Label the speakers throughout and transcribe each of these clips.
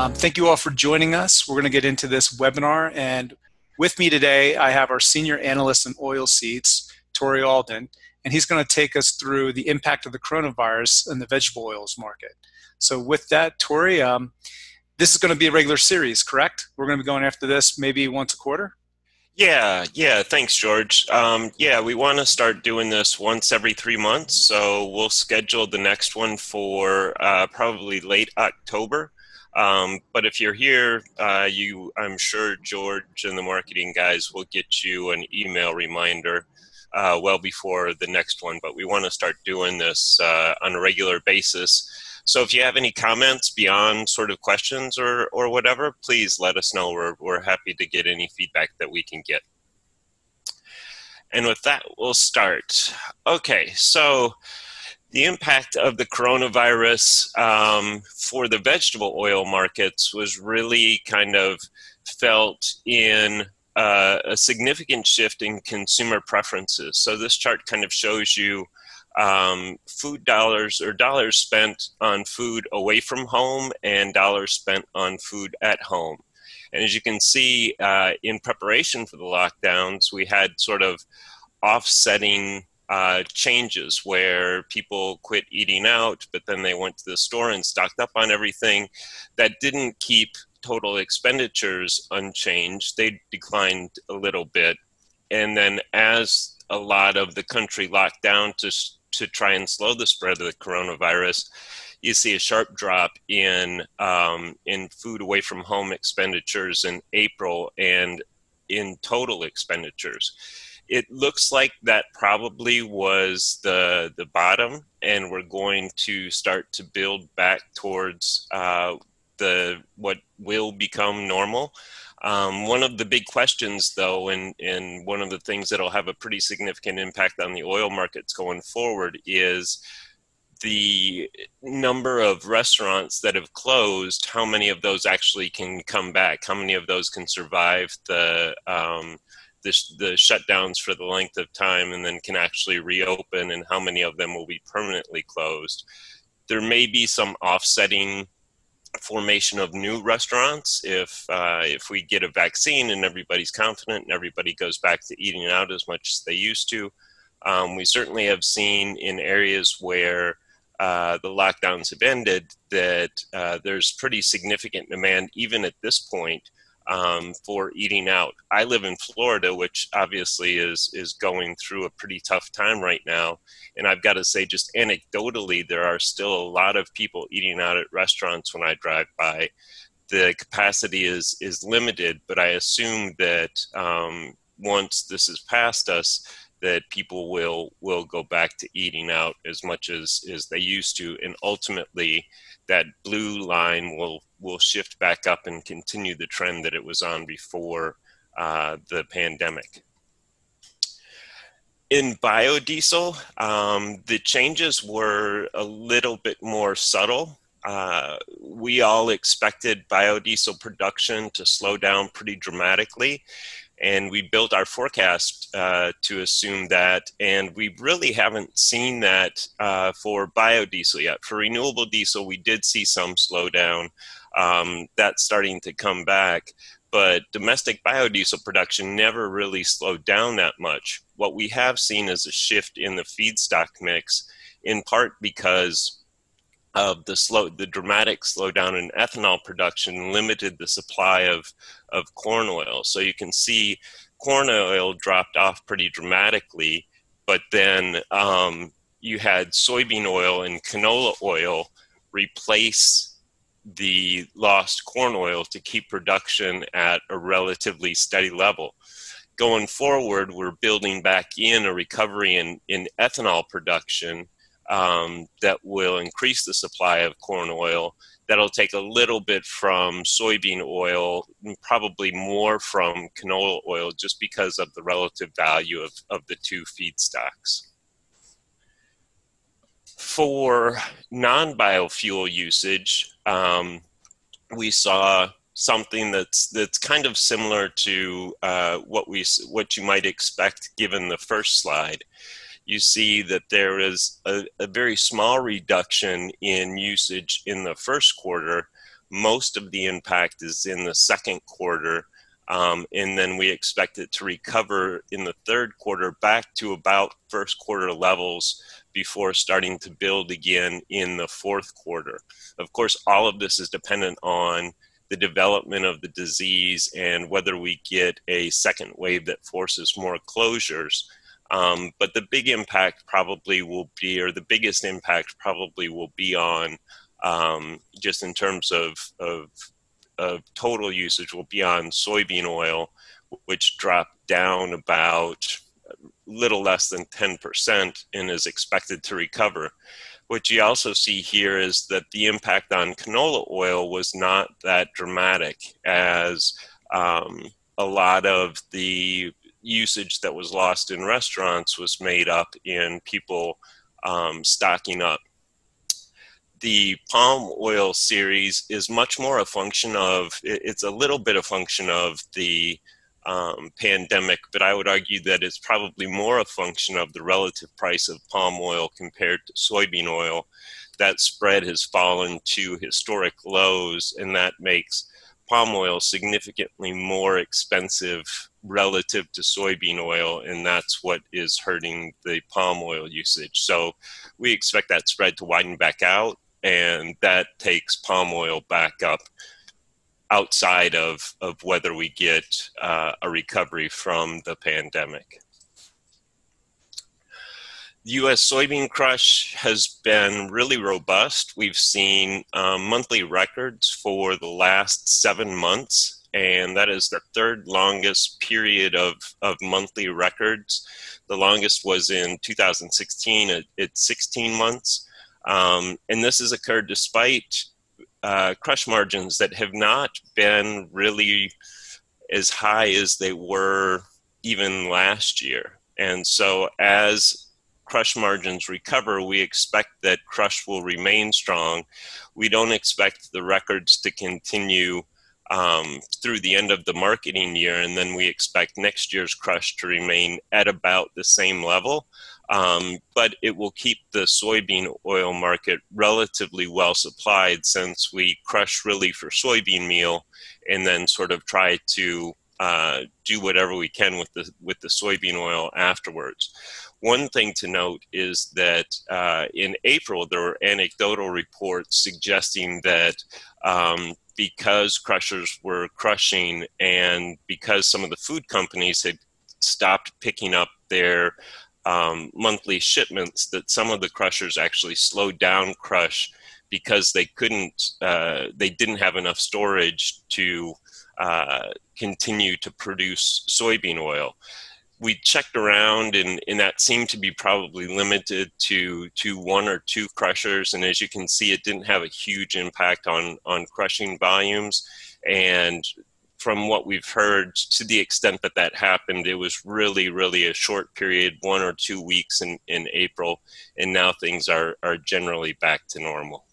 Speaker 1: Thank you all for joining us. We're going to get into this webinar, and with me today I have our senior analyst in oilseeds, Tori Alden, and he's going to take us through the impact of the coronavirus in the vegetable oils market. So with that, Tori, this is going to be a regular series, correct? We're going to be going after this maybe once a quarter?
Speaker 2: Yeah, thanks, George. We want to start doing this once every 3 months, so we'll schedule the next one for probably late October. But if you're here, I'm sure George and the marketing guys will get you an email reminder well before the next one. But we want to start doing this on a regular basis. So if you have any comments beyond sort of questions or whatever, please let us know. We're happy to get any feedback that we can get. And with that, we'll start. Okay, so the impact of the coronavirus for the vegetable oil markets was really kind of felt in a significant shift in consumer preferences. So this chart kind of shows you food dollars or dollars spent on food away from home and dollars spent on food at home. And as you can see, in preparation for the lockdowns, we had sort of offsetting changes where people quit eating out, but then they went to the store and stocked up on everything. That didn't keep total expenditures unchanged. They declined a little bit. And then as a lot of the country locked down to try and slow the spread of the coronavirus, you see a sharp drop in food away from home expenditures in April and in total expenditures. It looks like that probably was the bottom, and we're going to start to build back towards what will become normal. One of the big questions, though, and one of the things that will have a pretty significant impact on the oil markets going forward is the number of restaurants that have closed. How many of those actually can come back? How many of those can survive the shutdowns for the length of time and then can actually reopen, and how many of them will be permanently closed? There may be some offsetting formation of new restaurants if we get a vaccine and everybody's confident and everybody goes back to eating out as much as they used to. We certainly have seen in areas where the lockdowns have ended that there's pretty significant demand even at this point for eating out. I live in Florida, which obviously is going through a pretty tough time right now. And I've got to say, just anecdotally, there are still a lot of people eating out at restaurants when I drive by. The capacity is limited, but I assume that once this is past us, that people will go back to eating out as much as they used to. And ultimately, that blue line will shift back up and continue the trend that it was on before the pandemic. In biodiesel, the changes were a little bit more subtle. We all expected biodiesel production to slow down pretty dramatically, and we built our forecast to assume that, and we really haven't seen that for biodiesel yet. For renewable diesel, we did see some slowdown. That's starting to come back, but domestic biodiesel production never really slowed down that much. What we have seen is a shift in the feedstock mix, in part because of the dramatic slowdown in ethanol production limited the supply of corn oil. So you can see corn oil dropped off pretty dramatically, but then you had soybean oil and canola oil replace the lost corn oil to keep production at a relatively steady level. Going forward, we're building back in a recovery in ethanol production that will increase the supply of corn oil. That'll take a little bit from soybean oil, and probably more from canola oil, just because of the relative value of the two feedstocks. For non-biofuel usage, we saw something that's kind of similar to what you might expect given the first slide. You see that there is a very small reduction in usage in the first quarter, Most of the impact is in the second quarter, and then we expect it to recover in the third quarter back to about first quarter levels before starting to build again in the fourth quarter. Of course, all of this is dependent on the development of the disease and whether we get a second wave that forces more closures. But the big impact probably will be, or the biggest impact probably will be on, just in terms of total usage, will be on soybean oil, which dropped down about a little less than 10% and is expected to recover. What you also see here is that the impact on canola oil was not that dramatic, as a lot of the usage that was lost in restaurants was made up in people stocking up. The palm oil series is much more a function of, it's a little bit a function of the pandemic, but I would argue that it's probably more a function of the relative price of palm oil compared to soybean oil. That spread has fallen to historic lows, and that makes palm oil significantly more expensive relative to soybean oil, and that's what is hurting the palm oil usage. So we expect that spread to widen back out, and that takes palm oil back up outside of whether we get a recovery from the pandemic. U.S. soybean crush has been really robust. We've seen monthly records for the last 7 months, and that is the third longest period of monthly records. The longest was in 2016 at 16 months. And this has occurred despite crush margins that have not been really as high as they were even last year. And so as crush margins recover, we expect that crush will remain strong. We don't expect the records to continue through the end of the marketing year, and then we expect next year's crush to remain at about the same level. But it will keep the soybean oil market relatively well supplied, since we crush really for soybean meal and then sort of try to do whatever we can with the soybean oil afterwards. One thing to note is that in April, there were anecdotal reports suggesting that because crushers were crushing and because some of the food companies had stopped picking up their monthly shipments, that some of the crushers actually slowed down crush because they didn't have enough storage to continue to produce soybean oil. We checked around, and that seemed to be probably limited to 1 or 2 crushers. And as you can see, it didn't have a huge impact on crushing volumes. And from what we've heard, to the extent that happened, it was really, really a short period, 1 or 2 weeks in April. And now things are generally back to normal.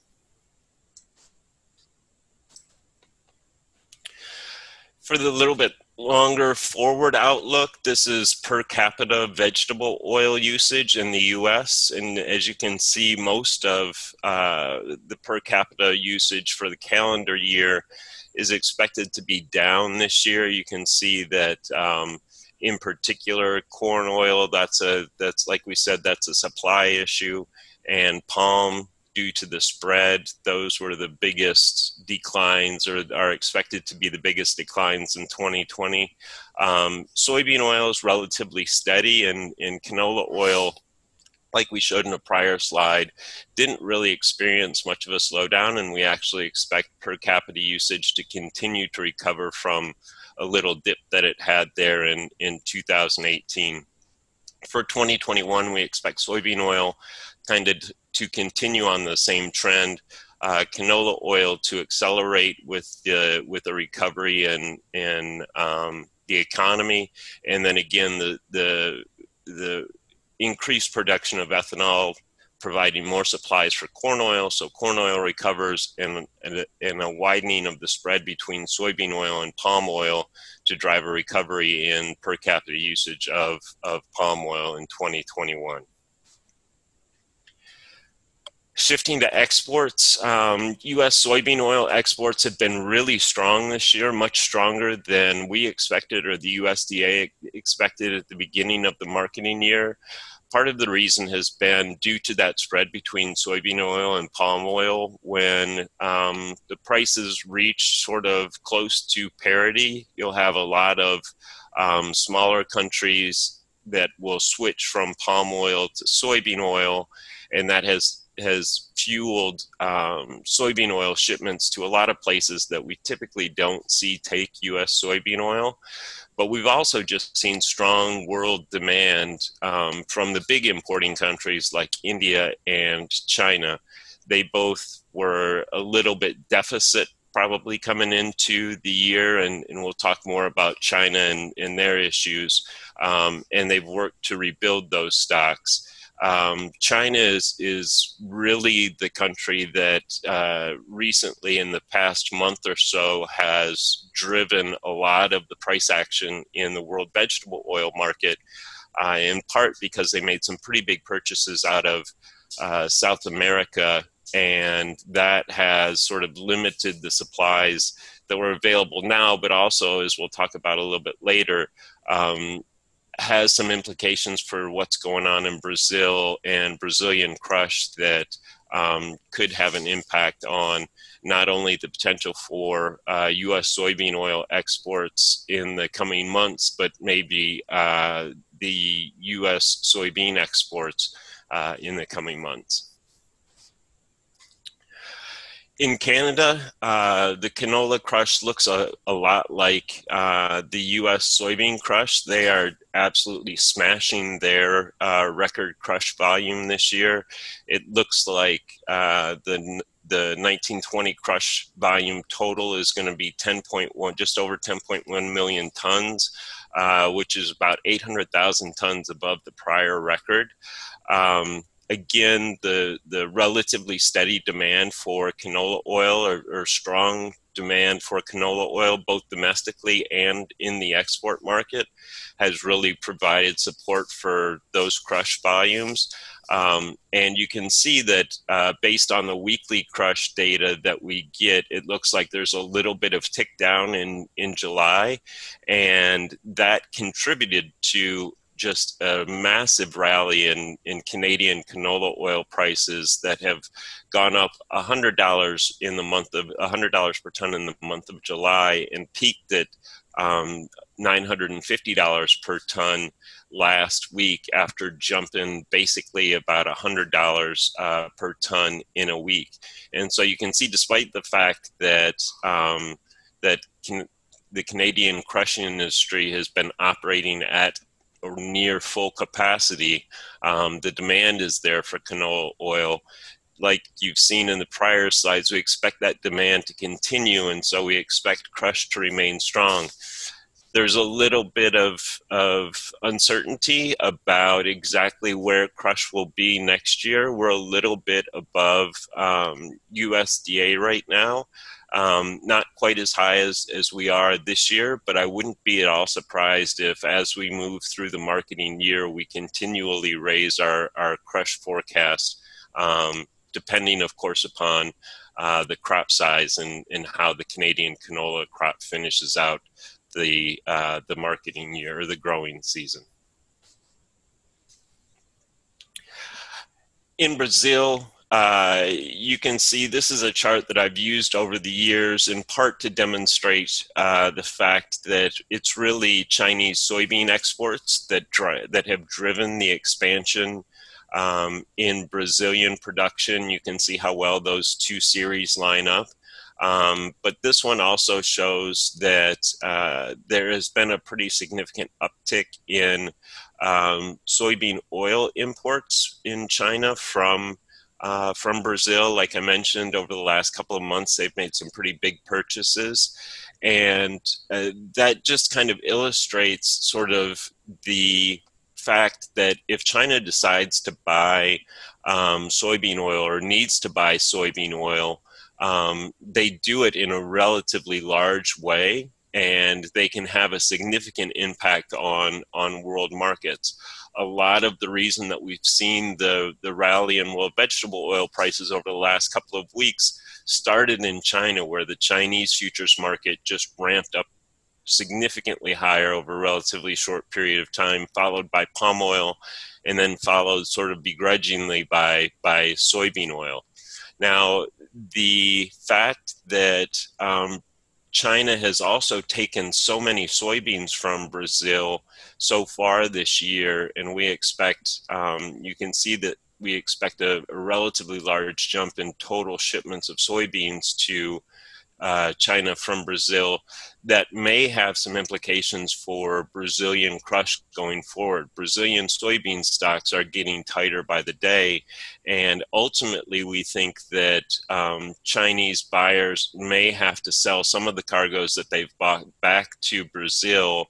Speaker 2: For the little bit longer forward outlook, this is per capita vegetable oil usage in the US. And as you can see, most of the per capita usage for the calendar year is expected to be down this year. You can see that in particular, corn oil, that's like we said, that's a supply issue, and palm, due to the spread, those were the biggest declines, or are expected to be the biggest declines in 2020. Soybean oil is relatively steady, and canola oil, like we showed in a prior slide, didn't really experience much of a slowdown, and we actually expect per capita usage to continue to recover from a little dip that it had there in 2018. For 2021, we expect soybean oil kind of to continue on the same trend, canola oil to accelerate with the recovery in the economy, and then again the increased production of ethanol providing more supplies for corn oil, so corn oil recovers, and a widening of the spread between soybean oil and palm oil to drive a recovery in per capita usage of palm oil in 2021. Shifting to exports, U.S. soybean oil exports have been really strong this year, much stronger than we expected or the USDA expected at the beginning of the marketing year. Part of the reason has been due to that spread between soybean oil and palm oil. When the prices reach sort of close to parity, you'll have a lot of smaller countries that will switch from palm oil to soybean oil, and that has fueled soybean oil shipments to a lot of places that we typically don't see take U.S. soybean oil. But we've also just seen strong world demand from the big importing countries like India and China. They both were a little bit deficit probably coming into the year, and we'll talk more about China and their issues. And they've worked to rebuild those stocks. China is really the country that recently in the past month or so has driven a lot of the price action in the world vegetable oil market, in part because they made some pretty big purchases out of South America, and that has sort of limited the supplies that were available now, but also, as we'll talk about a little bit later, has some implications for what's going on in Brazil and Brazilian crush that could have an impact on not only the potential for U.S. soybean oil exports in the coming months, but maybe the U.S. soybean exports in the coming months. In Canada, the canola crush looks a lot like the U.S. soybean crush. They are absolutely smashing their record crush volume this year. It looks like the 1920 crush volume total is going to be just over 10.1 million tons, which is about 800,000 tons above the prior record. Again, the relatively steady demand for canola oil or strong demand for canola oil, both domestically and in the export market, has really provided support for those crush volumes. And you can see that based on the weekly crush data that we get, it looks like there's a little bit of tick down in July, and that contributed to just a massive rally in Canadian canola oil prices that have gone up $100 in the month of $100 per ton in the month of July, and peaked at $950 per ton last week, after jumping basically about $100 per ton in a week. And so you can see, despite the fact that the Canadian crushing industry has been operating at or near full capacity, the demand is there for canola oil. Like you've seen in the prior slides, we expect that demand to continue, and so we expect crush to remain strong. There's a little bit of uncertainty about exactly where crush will be next year. We're a little bit above USDA right now. Not quite as high as we are this year, but I wouldn't be at all surprised if, as we move through the marketing year, we continually raise our crush forecast, depending, of course, upon the crop size and how the Canadian canola crop finishes out the marketing year or the growing season. In Brazil, you can see this is a chart that I've used over the years, in part to demonstrate the fact that it's really Chinese soybean exports that have driven the expansion in Brazilian production. You can see how well those two series line up. But this one also shows that there has been a pretty significant uptick in soybean oil imports in China from Brazil. Like I mentioned, over the last couple of months, they've made some pretty big purchases. And that just kind of illustrates sort of the fact that if China decides to buy soybean oil or needs to buy soybean oil, they do it in a relatively large way, and they can have a significant impact on world markets. a lot of the reason that we've seen the rally in vegetable oil prices over the last couple of weeks started in China, where the Chinese futures market just ramped up significantly higher over a relatively short period of time, followed by palm oil, and then followed sort of begrudgingly by soybean oil. Now, the fact that China has also taken so many soybeans from Brazil so far this year, and we expect, you can see that we expect a relatively large jump in total shipments of soybeans to China from Brazil, that may have some implications for Brazilian crush going forward. Brazilian soybean stocks are getting tighter by the day, and ultimately we think that Chinese buyers may have to sell some of the cargoes that they've bought back to Brazil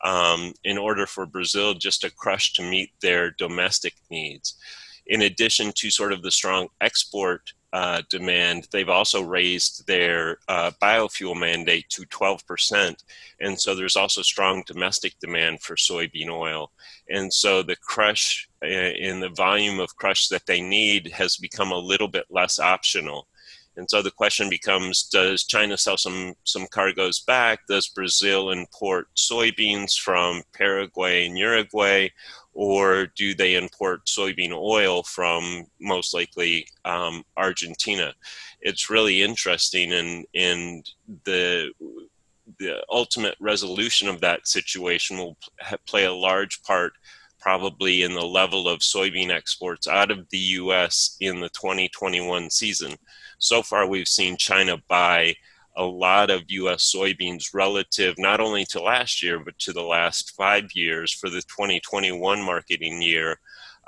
Speaker 2: in order for Brazil just to crush to meet their domestic needs. In addition to sort of the strong export demand, they've also raised their biofuel mandate to 12%. And so there's also strong domestic demand for soybean oil. And so the crush in the volume of crush that they need has become a little bit less optional. And so the question becomes, does China sell some cargoes back? Does Brazil import soybeans from Paraguay and Uruguay? Or do they import soybean oil from most likely Argentina? It's really interesting, and the ultimate resolution of that situation will play a large part probably in the level of soybean exports out of the U.S. in the 2021 season. So far, we've seen China buy a lot of U.S. soybeans relative not only to last year, but to the last 5 years for the 2021 marketing year.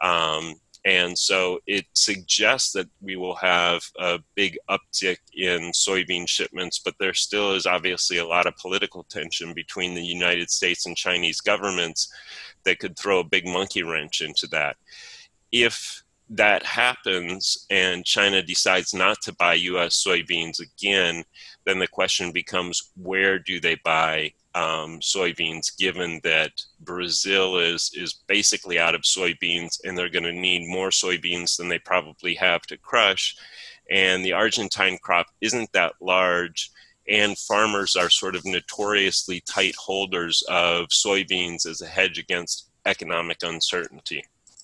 Speaker 2: And so it suggests that we will have a big uptick in soybean shipments, but there still is obviously a lot of political tension between the United States and Chinese governments that could throw a big monkey wrench into that. If that happens and China decides not to buy U.S. soybeans again, then the question becomes, where do they buy soybeans, given that Brazil is basically out of soybeans and they're going to need more soybeans than they probably have to crush. And the Argentine crop isn't that large, and farmers are sort of notoriously tight holders of soybeans as a hedge against economic uncertainty.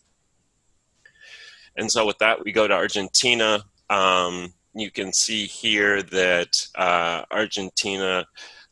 Speaker 2: And so with that, we go to Argentina. You can see here that Argentina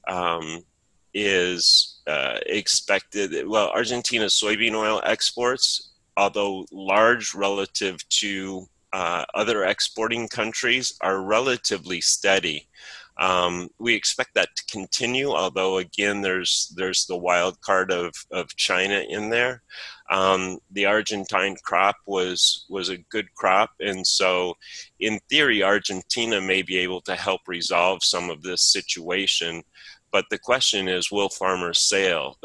Speaker 2: is expected, well, Argentina's soybean oil exports, although large relative to other exporting countries, are relatively steady. We expect that to continue, although again, there's the wild card of China in there. The Argentine crop was a good crop, and so in theory, Argentina may be able to help resolve some of this situation. But the question is, will farmers sell?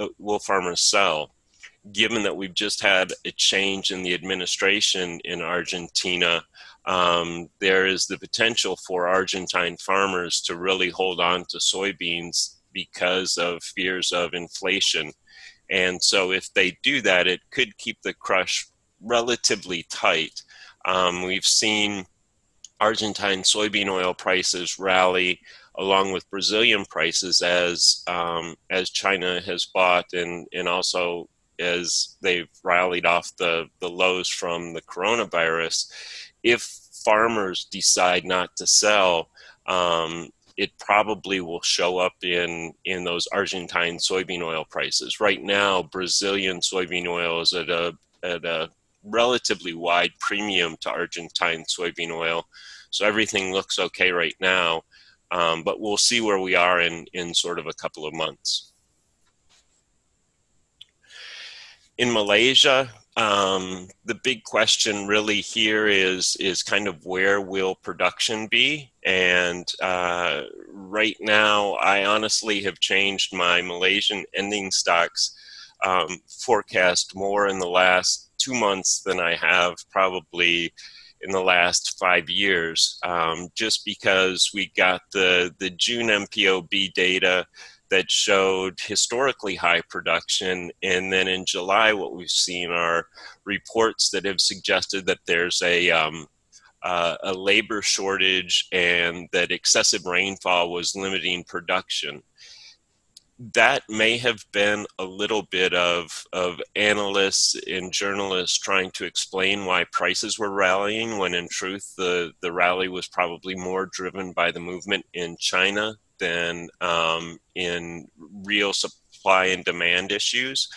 Speaker 2: Given that we've just had a change in the administration in Argentina, there is the potential for Argentine farmers to really hold on to soybeans because of fears of inflation. And so if they do that, it could keep the crush relatively tight. We've seen Argentine soybean oil prices rally along with Brazilian prices as China has bought and also as they've rallied off the lows from the coronavirus. If farmers decide not to sell, it probably will show up in those Argentine soybean oil prices. Right now, Brazilian soybean oil is at a relatively wide premium to Argentine soybean oil. So everything looks okay right now, but we'll see where we are in sort of a couple of months. In Malaysia, the big question really here is kind of where will production be? And right now, I honestly have changed my Malaysian ending stocks forecast more in the last 2 months than I have probably in the last 5 years, just because we got the June MPOB data that showed historically high production. And then in July, what we've seen are reports that have suggested that there's a labor shortage and that excessive rainfall was limiting production. That may have been a little bit of analysts and journalists trying to explain why prices were rallying, when in truth the rally was probably more driven by the movement in China than in real supply and demand issues.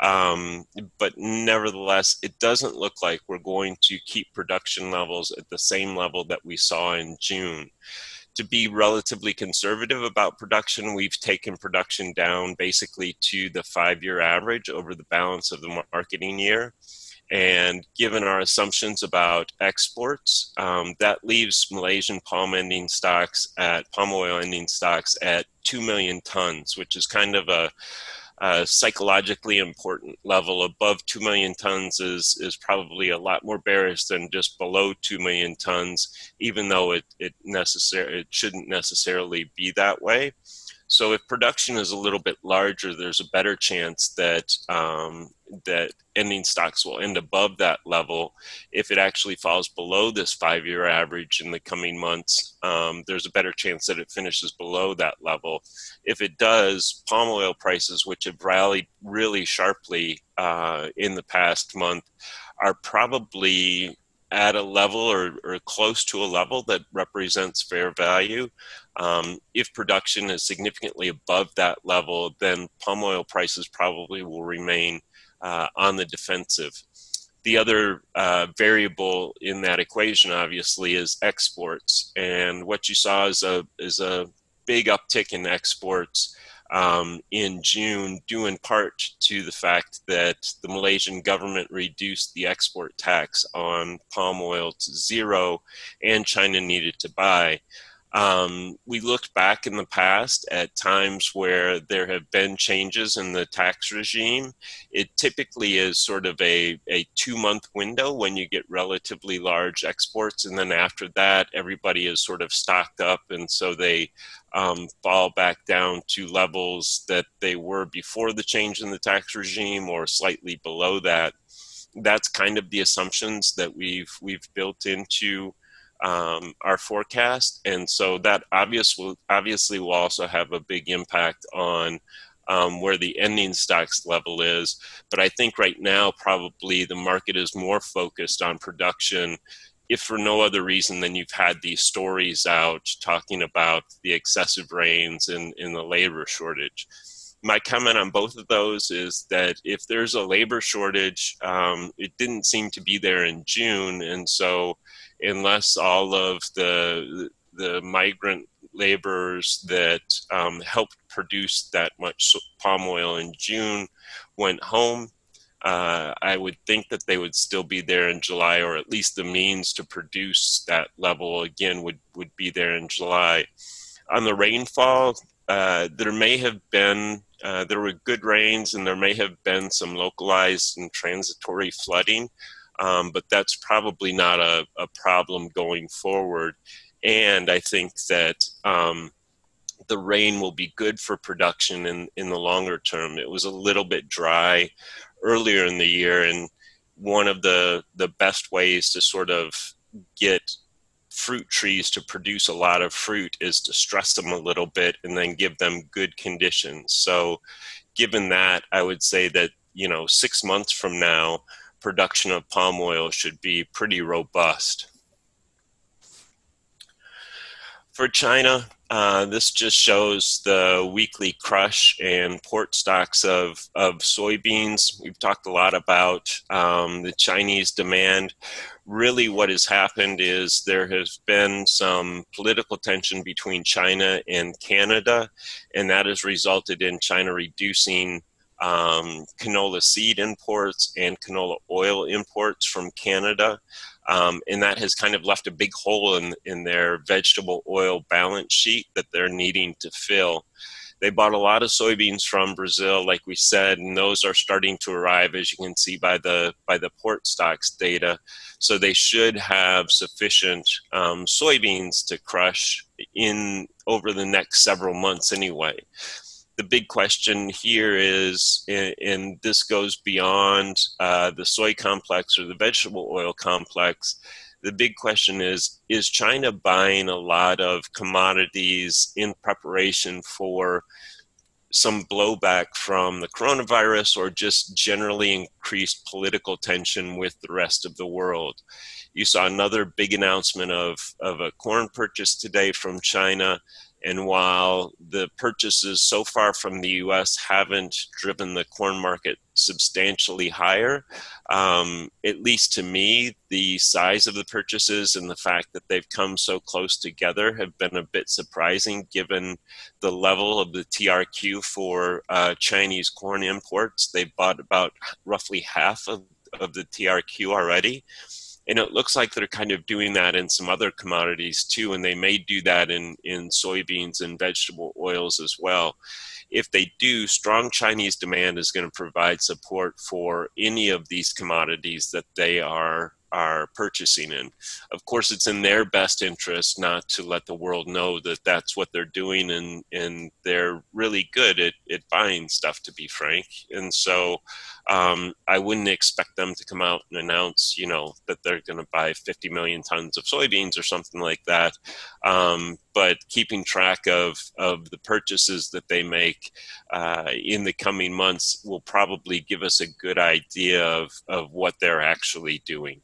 Speaker 2: But nevertheless, it doesn't look like we're going to keep production levels at the same level that we saw in June. To be relatively conservative about production, we've taken production down basically to the 5-year average over the balance of the marketing year. And given our assumptions about exports, that leaves Malaysian palm oil ending stocks at 2 million tons, which is kind of a psychologically important level. Above 2 million tons is probably a lot more bearish than just below 2 million tons, even though it shouldn't necessarily be that way. So if production is a little bit larger, there's a better chance that that ending stocks will end above that level. If it actually falls below this 5-year average in the coming months, there's a better chance that it finishes below that level. If it does, palm oil prices, which have rallied really sharply in the past month, are probably at a level or close to a level that represents fair value. If production is significantly above that level, then palm oil prices probably will remain on the defensive. The other variable in that equation, obviously, is exports. And what you saw is a big uptick in exports in June, due in part to the fact that the Malaysian government reduced the export tax on palm oil to zero, and China needed to buy. We looked back in the past at times where there have been changes in the tax regime. It typically is sort of a 2-month window when you get relatively large exports, and then after that, everybody is sort of stocked up, and so they fall back down to levels that they were before the change in the tax regime or slightly below that. That's kind of the assumptions that we've built into our forecast, and so that obviously will also have a big impact on where the ending stocks level is. But I think right now probably the market is more focused on production, if for no other reason than you've had these stories out talking about the excessive rains and the labor shortage. My comment on both of those is that if there's a labor shortage, it didn't seem to be there in June, and so unless all of the migrant laborers that helped produce that much palm oil in June went home, I would think that they would still be there in July, or at least the means to produce that level again would be there in July. On the rainfall, there may have been there were good rains, and there may have been some localized and transitory flooding. But that's probably not a problem going forward. And I think that the rain will be good for production in the longer term. It was a little bit dry earlier in the year, and one of the best ways to sort of get fruit trees to produce a lot of fruit is to stress them a little bit and then give them good conditions. So given that, I would say that 6 months from now, production of palm oil should be pretty robust. For China, this just shows the weekly crush and port stocks of soybeans. We've talked a lot about the Chinese demand. Really what has happened is there has been some political tension between China and Canada, and that has resulted in China reducing canola seed imports and canola oil imports from Canada. And that has kind of left a big hole in their vegetable oil balance sheet that they're needing to fill. They bought a lot of soybeans from Brazil, like we said, and those are starting to arrive, as you can see by the port stocks data. So they should have sufficient soybeans to crush in over the next several months anyway. the big question here is, and this goes beyond the soy complex or the vegetable oil complex, the big question is China buying a lot of commodities in preparation for some blowback from the coronavirus or just generally increased political tension with the rest of the world? You saw another big announcement of a corn purchase today from China. And while the purchases so far from the U.S. haven't driven the corn market substantially higher, at least to me, the size of the purchases and the fact that they've come so close together have been a bit surprising given the level of the TRQ for Chinese corn imports. They bought about roughly half of the TRQ already. And it looks like they're kind of doing that in some other commodities too, and they may do that in soybeans and vegetable oils as well. If they do, strong Chinese demand is going to provide support for any of these commodities that they are purchasing in. Of course, it's in their best interest not to let the world know that that's what they're doing, and they're really good at buying stuff, to be frank. And so I wouldn't expect them to come out and announce, that they're going to buy 50 million tons of soybeans or something like that. But keeping track of the purchases that they make in the coming months will probably give us a good idea of what they're actually doing.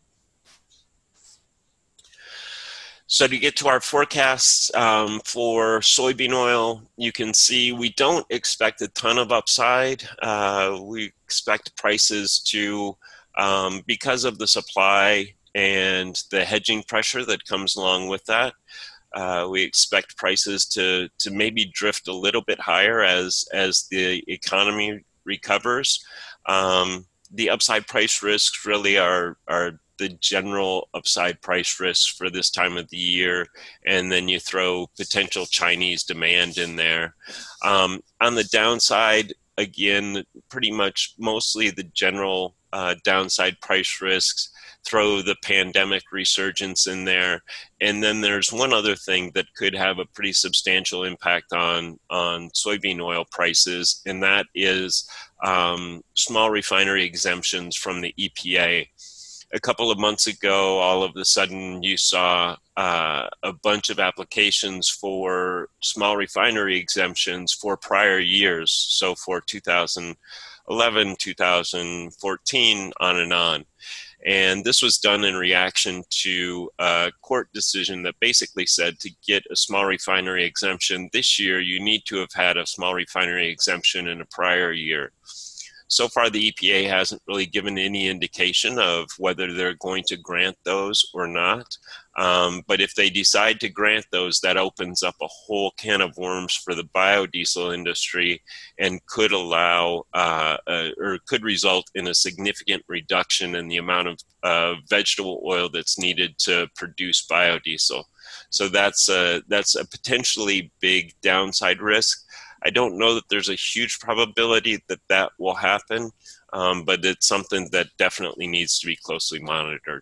Speaker 2: So to get to our forecasts for soybean oil, you can see we don't expect a ton of upside. We expect prices to, because of the supply and the hedging pressure that comes along with that, we expect prices to maybe drift a little bit higher as the economy recovers. The upside price risks really are the general upside price risks for this time of the year, and then you throw potential Chinese demand in there. On the downside, again, pretty much mostly the general downside price risks. Throw the pandemic resurgence in there. And then there's one other thing that could have a pretty substantial impact on soybean oil prices, and that is small refinery exemptions from the EPA. A couple of months ago, all of a sudden, you saw a bunch of applications for small refinery exemptions for prior years, so for 2011, 2014, on and on. And this was done in reaction to a court decision that basically said to get a small refinery exemption this year, you need to have had a small refinery exemption in a prior year. So far, the EPA hasn't really given any indication of whether they're going to grant those or not. But if they decide to grant those, that opens up a whole can of worms for the biodiesel industry and could allow or could result in a significant reduction in the amount of vegetable oil that's needed to produce biodiesel. So that's a potentially big downside risk. I don't know that there's a huge probability that that will happen, but it's something that definitely needs to be closely monitored.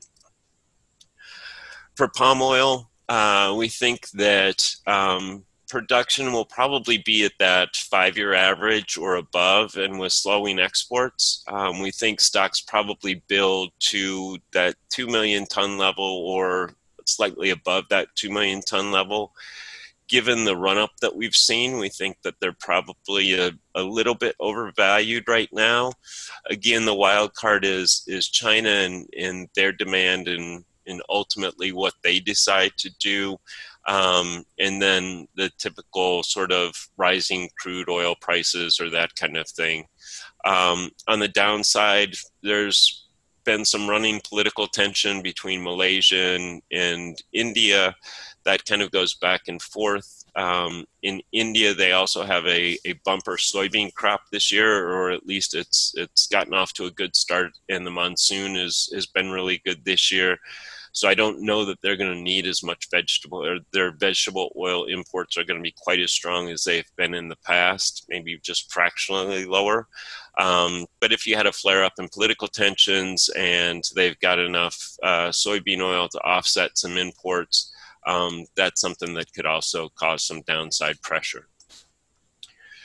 Speaker 2: For palm oil, we think that production will probably be at that 5-year average or above, and with slowing exports, we think stocks probably build to that 2 million ton level or slightly above that 2 million ton level. Given the run-up that we've seen, we think that they're probably a little bit overvalued right now. Again, the wild card is China and their demand and ultimately what they decide to do. And then the typical sort of rising crude oil prices or that kind of thing. On the downside, there's been some running political tension between Malaysia and India. That kind of goes back and forth. In India, they also have a bumper soybean crop this year, or at least it's gotten off to a good start, and the monsoon has been really good this year. So I don't know that they're going to need as much vegetable, or their vegetable oil imports are going to be quite as strong as they've been in the past, maybe just fractionally lower. But if you had a flare up in political tensions and they've got enough soybean oil to offset some imports, that's something that could also cause some downside pressure.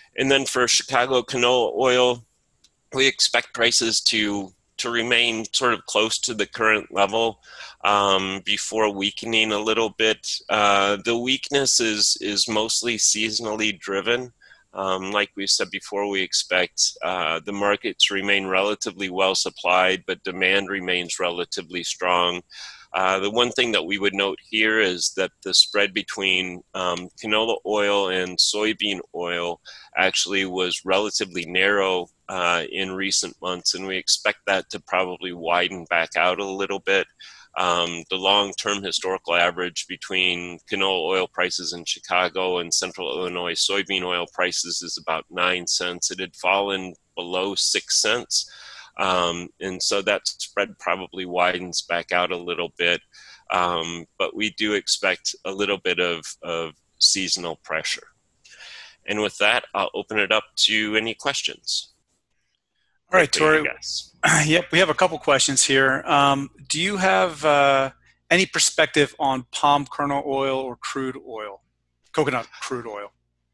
Speaker 2: And then for Chicago canola oil, we expect prices to remain sort of close to the current level before weakening a little bit. The weakness is mostly seasonally driven. Like we said before, we expect the market to remain relatively well supplied, but demand remains relatively strong. The one thing that we would note here is that the spread between canola oil and soybean oil actually was relatively narrow in recent months, and we expect that to probably widen back out a little bit. The long-term historical average between canola oil prices in Chicago and Central Illinois soybean oil prices is about 9 cents. It had fallen below 6 cents. And so that spread probably widens back out a little bit. But we do expect a little bit of seasonal pressure. And with that, I'll open it up to any questions.
Speaker 1: All right, Tori. Yep, we have a couple questions here. Do you have any perspective on palm kernel oil or crude oil, coconut crude oil?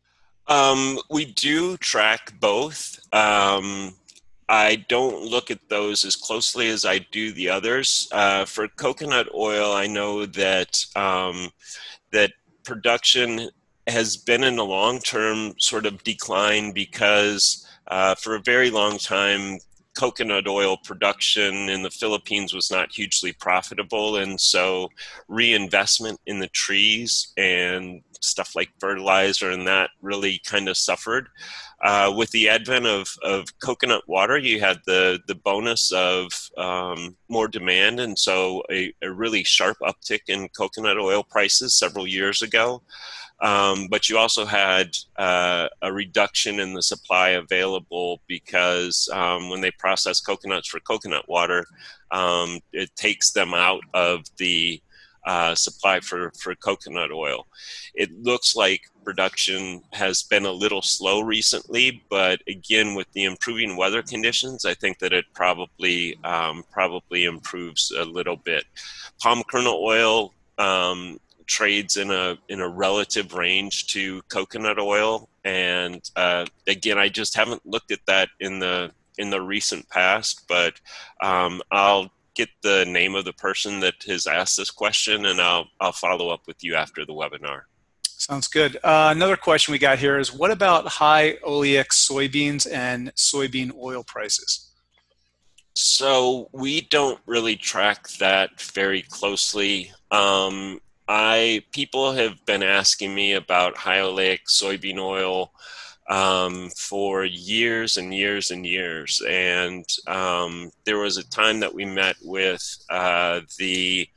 Speaker 2: We do track both. I don't look at those as closely as I do the others. For coconut oil, I know that that production has been in a long-term sort of decline because for a very long time, coconut oil production in the Philippines was not hugely profitable, and so reinvestment in the trees and stuff like fertilizer and that really kind of suffered. With the advent of coconut water, you had the bonus of more demand, and so a really sharp uptick in coconut oil prices several years ago. But you also had a reduction in the supply available because when they process coconuts for coconut water, it takes them out of the supply for coconut oil. It looks like production has been a little slow recently, but again, with the improving weather conditions, I think that it probably improves a little bit. Palm kernel oil trades in a relative range to coconut oil, and again, I just haven't looked at that in the recent past, but I'll get the name of the person that has asked this question, and I'll follow up with you after the webinar.
Speaker 1: Sounds good. Another question we got here is, what about high oleic soybeans and soybean oil prices?
Speaker 2: So we don't really track that very closely. People have been asking me about high oleic soybean oil for years and years and years. And there was a time that we met with the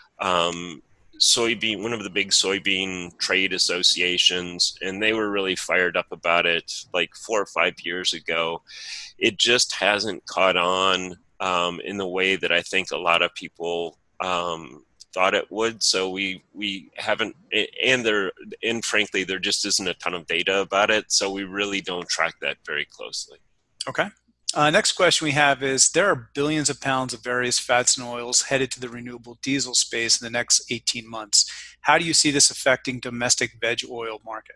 Speaker 2: one of the big soybean trade associations, and they were really fired up about it like 4 or 5 years ago. It just hasn't caught on in the way that I think a lot of people thought it would. So we haven't, and frankly, there just isn't a ton of data about it. So we really don't track that very closely.
Speaker 1: Okay. Next question we have is, there are billions of pounds of various fats and oils headed to the renewable diesel space in the next 18 months. How do you see this affecting domestic veg oil market?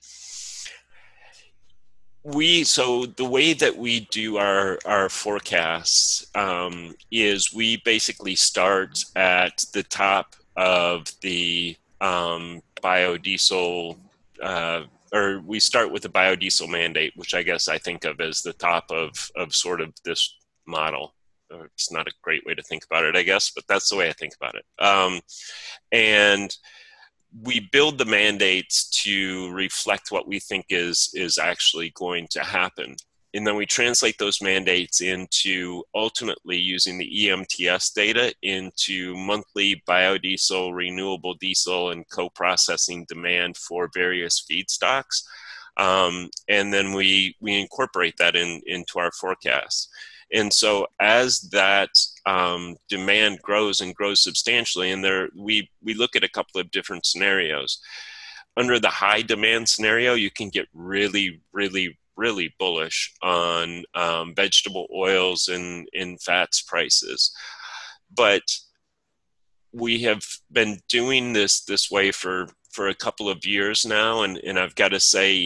Speaker 2: So the way that we do our forecasts is we basically start at the top of the biodiesel, or we start with the biodiesel mandate, which I guess I think of as the top of sort of this model. It's not a great way to think about it, I guess, but that's the way I think about it. And we build the mandates to reflect what we think is actually going to happen. And then we translate those mandates into, ultimately using the EMTS data, into monthly biodiesel, renewable diesel, and co-processing demand for various feedstocks. And then we incorporate that into our forecasts. And so as that demand grows and grows substantially, and we look at a couple of different scenarios. Under the high demand scenario, you can get really, really, really bullish on vegetable oils and in fats prices. But we have been doing this way for a couple of years now, and I've got to say,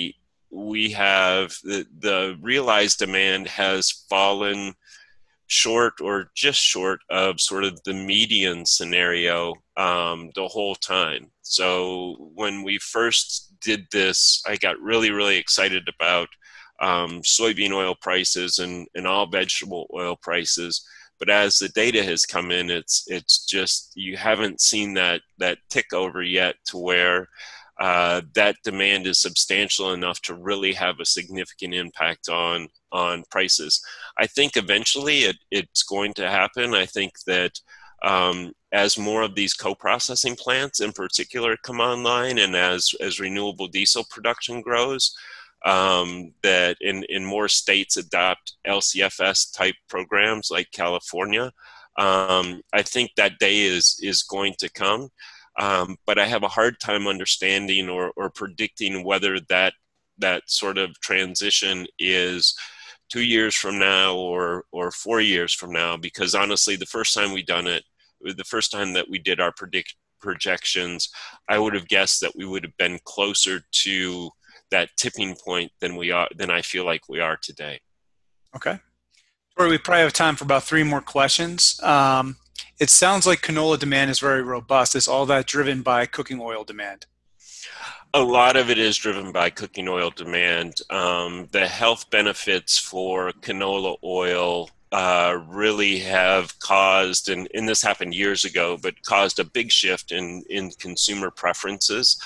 Speaker 2: we have the realized demand has fallen short or just short of sort of the median scenario the whole time. So when we first did this, I got really, really excited about soybean oil prices and all vegetable oil prices. But as the data has come in, it's just you haven't seen that tick over yet to where that demand is substantial enough to really have a significant impact on prices. I think eventually it's going to happen. I think that as more of these co-processing plants in particular come online, and as renewable diesel production grows, that in more states adopt LCFS type programs like California, I think that day is going to come. But I have a hard time understanding or predicting whether that sort of transition is 2 years from now or 4 years from now, because honestly, the first time that we did our projections, I would have guessed that we would have been closer to that tipping point than I feel like we are today.
Speaker 1: Okay. Tori, we probably have time for about three more questions. It sounds like canola demand is very robust. Is all that driven by cooking oil demand?
Speaker 2: A lot of it is driven by cooking oil demand. The health benefits for canola oil really have caused, and this happened years ago, but caused a big shift in consumer preferences.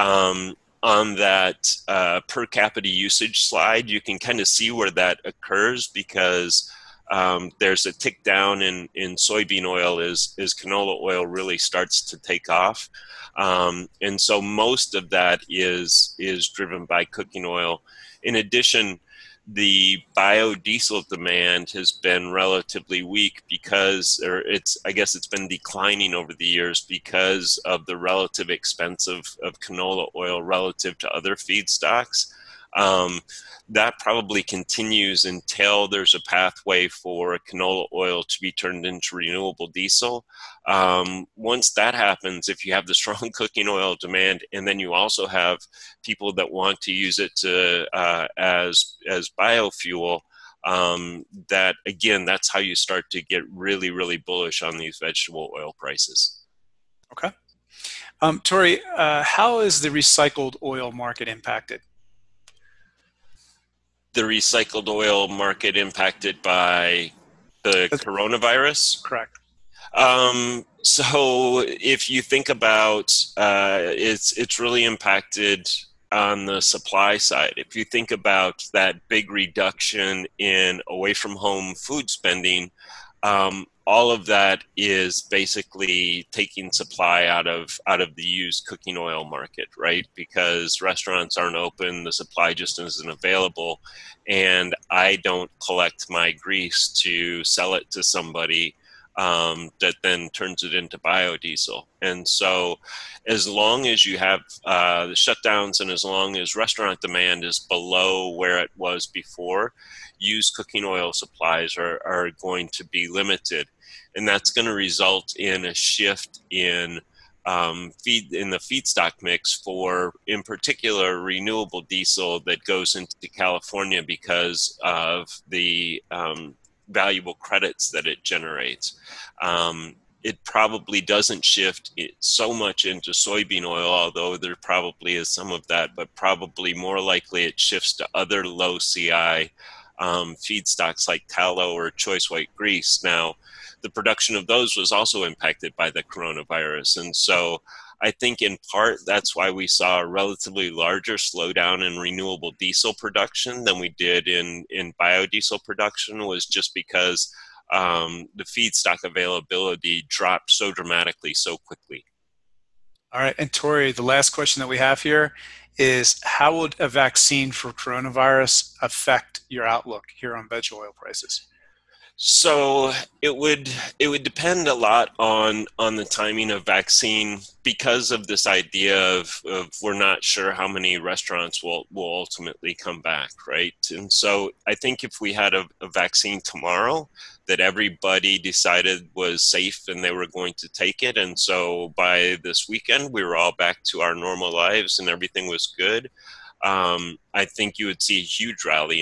Speaker 2: On that per capita usage slide, you can kind of see where that occurs because there's a tick down in soybean oil as canola oil really starts to take off. And so most of that is driven by cooking oil. In addition, the biodiesel demand has been relatively weak I guess it's been declining over the years because of the relative expense of canola oil relative to other feedstocks. That probably continues until there's a pathway for canola oil to be turned into renewable diesel. Once that happens, if you have the strong cooking oil demand, and then you also have people that want to use it as biofuel, that's how you start to get really, really bullish on these vegetable oil prices.
Speaker 1: Okay. Tori, how is the recycled oil market impacted?
Speaker 2: The recycled oil market impacted by the coronavirus?
Speaker 1: Correct.
Speaker 2: So if you think about it's really impacted on the supply side. If you think about that big reduction in away from home food spending, all of that is basically taking supply out of the used cooking oil market, right? Because restaurants aren't open, the supply just isn't available, and I don't collect my grease to sell it to somebody that then turns it into biodiesel. And so as long as you have the shutdowns and as long as restaurant demand is below where it was before, used cooking oil supplies are going to be limited. And that's going to result in a shift in the feedstock mix for, in particular, renewable diesel that goes into California because of the valuable credits that it generates. It probably doesn't shift so much into soybean oil, although there probably is some of that, but probably more likely it shifts to other low CI feedstocks like tallow or choice white grease. Now, the production of those was also impacted by the coronavirus. And so I think in part that's why we saw a relatively larger slowdown in renewable diesel production than we did in biodiesel production, was just because the feedstock availability dropped so dramatically so quickly.
Speaker 1: All right. And Tori, the last question that we have here is, how would a vaccine for coronavirus affect your outlook here on veg oil prices?
Speaker 2: So it would depend a lot on the timing of vaccine, because of this idea of we're not sure how many restaurants will ultimately come back, right? And so I think if we had a vaccine tomorrow that everybody decided was safe and they were going to take it, and so by this weekend we were all back to our normal lives and everything was good, I think you would see a huge rally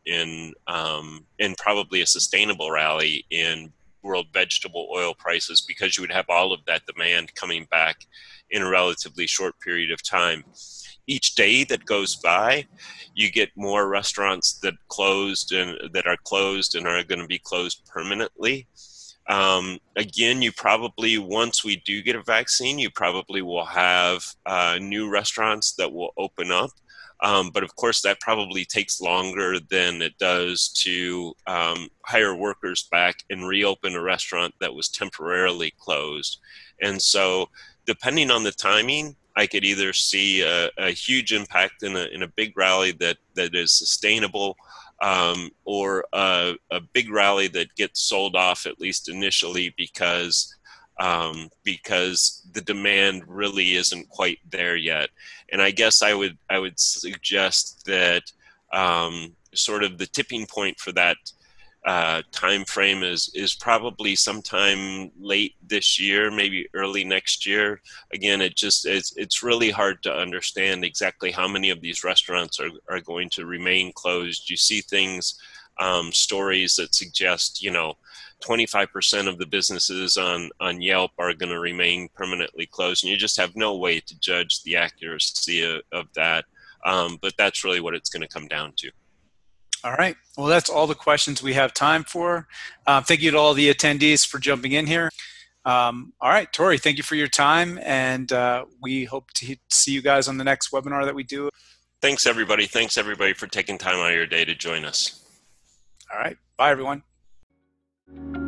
Speaker 2: in probably a sustainable rally in world vegetable oil prices, because you would have all of that demand coming back in a relatively short period of time. Each day that goes by, you get more restaurants that are closed and are going to be closed permanently. Again, you probably, once we do get a vaccine, you probably will have new restaurants that will open up. But of course, that probably takes longer than it does to hire workers back and reopen a restaurant that was temporarily closed. And so, depending on the timing, I could either see a huge impact in a big rally that is sustainable, or a big rally that gets sold off, at least initially, because the demand really isn't quite there yet. And I guess I would suggest that sort of the tipping point for that time frame is probably sometime late this year, maybe early next year. Again, it's really hard to understand exactly how many of these restaurants are going to remain closed. You see things, stories that suggest 25% of the businesses on Yelp are going to remain permanently closed, and you just have no way to judge the accuracy of that. But that's really what it's going to come down to.
Speaker 1: All right. Well, that's all the questions we have time for. Thank you to all the attendees for jumping in here. All right, Tori, thank you for your time, and we hope to see you guys on the next webinar that we do.
Speaker 2: Thanks, everybody. Thanks, everybody, for taking time out of your day to join us.
Speaker 1: All right. Bye, everyone.